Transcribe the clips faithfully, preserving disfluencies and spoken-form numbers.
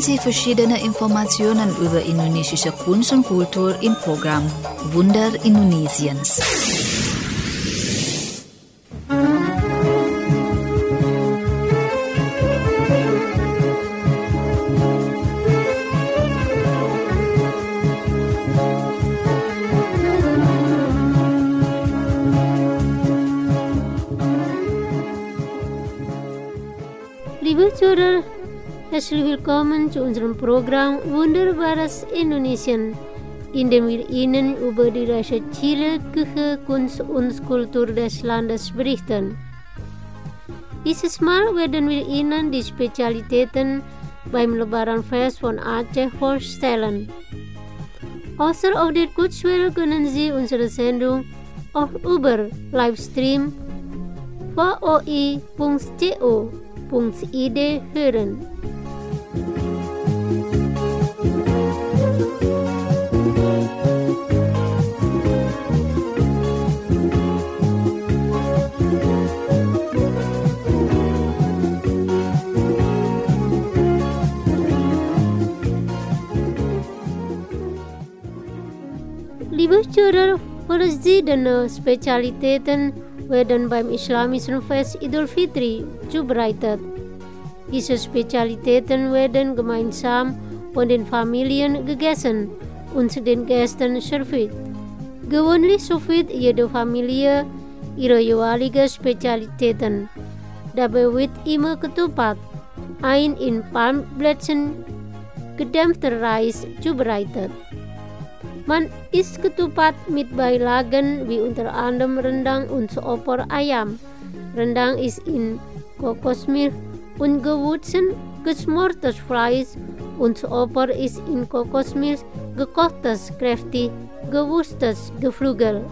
Sie verschiedene Informationen über indonesische Kunst und Kultur im Programm Wunder Indonesiens. Liebe Zuhörer, herzlich willkommen zu unserem Programm Wunderbares Indonesien, in dem wir Ihnen über die Reise Chile, Küche, Kunst und Kultur des Landes berichten. Dieses Mal werden wir Ihnen die Spezialitäten beim Lebaranfest von Aceh vorstellen. Außer auf der Kurzwelle können Sie unsere Sendung auch über Livestream v o i punkt co punkt i d hören. Liebe Zuhörer, verschiedene Spezialitäten werden beim islamischen Fest Idul Fitri zubereitet. Diese Spezialitäten werden gemeinsam von den Familien gegessen und den Gästen serviert. Gewöhnlich serviert jede Familie ihre jeweilige Spezialitäten. Dabei wird immer Ketupat, ein in Palmblättern gedämpfter Reis, zubereitet. Man isst Ketupat mit Beilagen wie unter anderem Rendang und Opor ayam. Rendang ist in Kokosmilch und Gewürzen geschmortes Fleisch und Opor ist in Kokosmilch gekochtes, kräftig gewürztes Geflügel.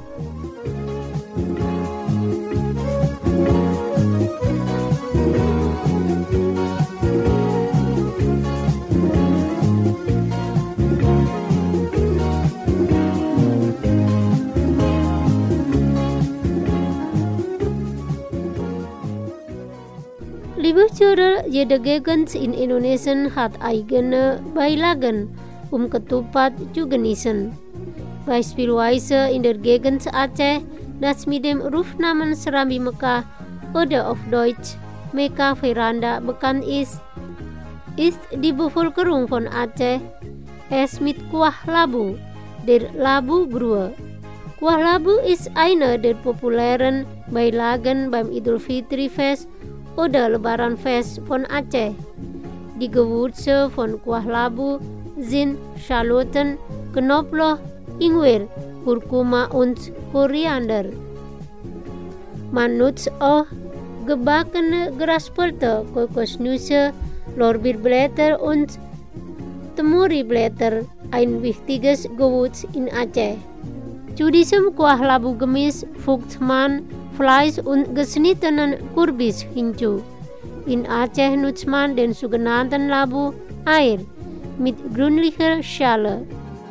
Liebe Zuhörer, jede Gegend in Indonesien hat eigene Beilagen, um Ketupat zu genießen. Beispielsweise in der Gegend Aceh, das mit dem Rufnamen Serambi Mekah oder auf Deutsch Mekah Veranda bekannt ist, ist die Bevölkerung von Aceh es mit Kuah Labu, der Labu-Brühe. Kuah Labu ist eine der populären Beilagen beim Idul Fitri Fest oder Lebaranfest von Aceh. Die Gewürze von Kuah Labu sind Schaloten, Knoblauch, Ingwer, Kurkuma und Koriander. Man nutzt auch gebackene Graspelte, Kokosnüsse, Lorbeerblätter und Temuriblätter, ein wichtiges Gewürz in Aceh. Zu diesem Kuah Labu Gemisch fügt man Fleisch und geschnittenen Kürbis hinzu. In Aceh nutzt man den sogenannten Labu Air mit grünlicher Schale.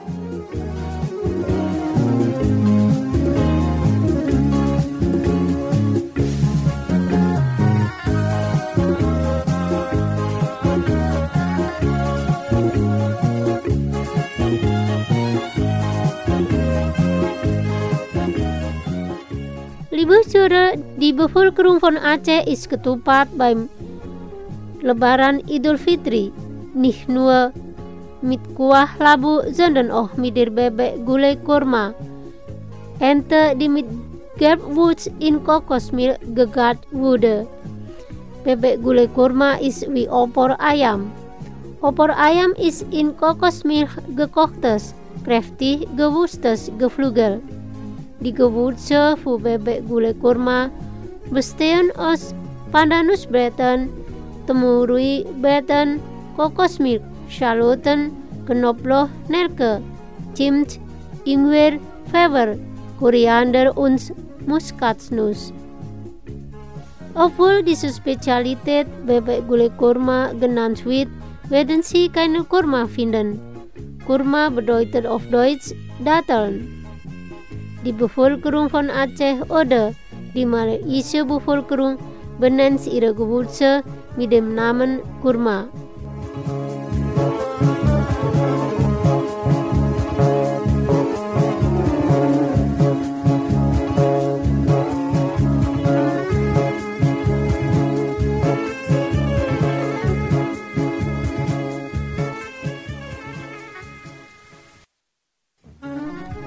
Liebe Zuhörer, die Bevölkerung von Aceh isst Ketupat beim Lebaran Idul Fitri. Nicht nur mit Kuah Labu, sondern auch mit der Bebek Gulai Kurma, Ente, die mit Gelbwurz in Kokosmilch gegart wurde. Bebek Gulai Kurma ist wie Opor ayam. Opor ayam ist in Kokosmilch gekochtes, kräftig gewürztes Geflügel. Die Gewürze für Bebek Gulai Kurma bestehen aus Pandanusblättern, Temurui-Blättern, Kokosmilch, Schaloten, Knoblauch, Nelke, Zimt, Ingwer, Pfeffer, Koriander und Muskatnuss. Obwohl diese Spezialität Bebek Gulai Kurma genannt wird, werden Sie keine Kurma finden. Kurma bedeutet auf Deutsch Datteln. Die Bevölkerung von Aceh oder die malaysische Bevölkerung benennt ihre Gewürze mit dem Namen Kurma.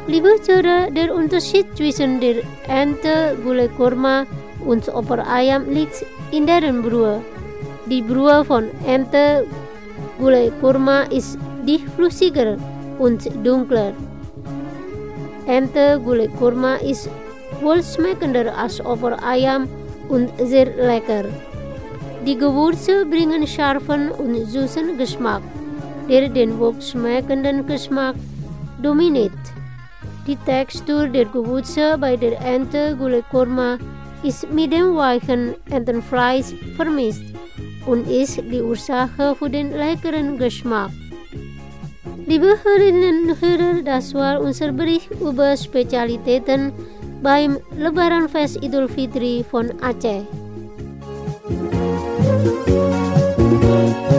Liebe Zuhörer, der Unterschied zwischen der Ente, Gulai Kurma und Opor Ayam liegt in deren Brühe. Die Brühe von Ente, Gulai Kurma ist dichflüssiger und dunkler. Ente Gulai Kurma ist wohlschmeckender als Opor Ayam und sehr lecker. Die Gewürze bringen scharfen und süßen Geschmack, der den wohlschmeckenden Geschmack dominiert. Die Textur der Gewürze bei der Ente Gulai Kurma ist mit dem weichen Entenfleisch vermischt und ist die Ursache für den leckeren Geschmack. Liebe Hörerinnen und Hörer, das war unser Bericht über Spezialitäten beim Lebaranfest Idul Fitri von Aceh.